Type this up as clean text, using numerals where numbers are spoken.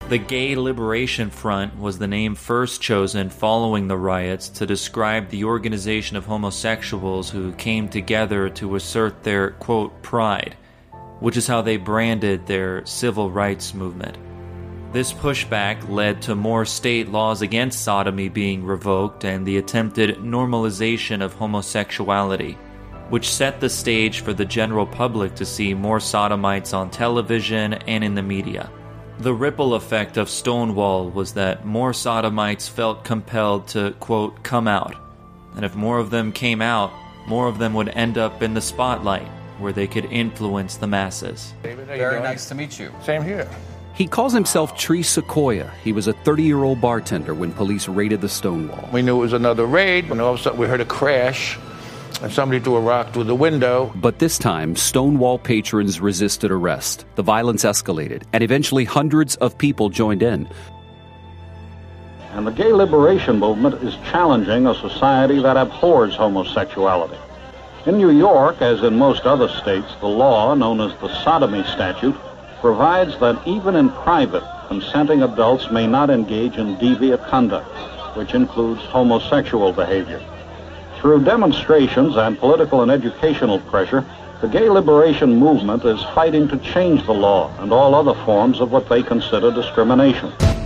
The Gay Liberation Front was the name first chosen following the riots to describe the organization of homosexuals who came together to assert their, quote, pride, which is how they branded their civil rights movement. This pushback led to more state laws against sodomy being revoked and the attempted normalization of homosexuality, which set the stage for the general public to see more sodomites on television and in the media. The ripple effect of Stonewall was that more sodomites felt compelled to, quote, come out. And if more of them came out, more of them would end up in the spotlight, where they could influence the masses. David, very nice to meet you. Same here. He calls himself Tree Sequoia. He was a 30-year-old bartender when police raided the Stonewall. We knew it was another raid, and all of a sudden we heard a crash, and somebody threw a rock through the window. But this time, Stonewall patrons resisted arrest. The violence escalated, and eventually hundreds of people joined in. And the gay liberation movement is challenging a society that abhors homosexuality. In New York, as in most other states, the law, known as the sodomy statute, provides that even in private, consenting adults may not engage in deviant conduct, which includes homosexual behavior. Through demonstrations and political and educational pressure, the gay liberation movement is fighting to change the law and all other forms of what they consider discrimination.